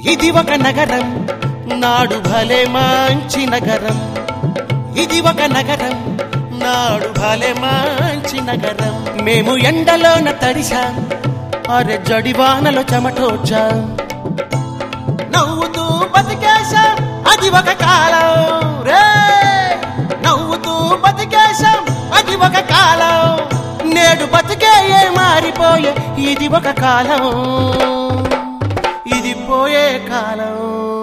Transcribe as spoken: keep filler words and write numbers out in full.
ఇది ఒక నగరం నాడు భలే మంచి నగరం ఇది ఒక నగరం నాడు భలే మంచి నగరం మేము ఎండలోన తడిశాం అరే జడివానలో చెమటోడ్చాం నవ్వుతూ బతికేశాం అది ఒక కాలం రే నవ్వుతూ బతికేశాం అది ఒక కాలం నేడు బతికే మారిపోయే ఇది ఒక కాలం ఇది పోయే కాలం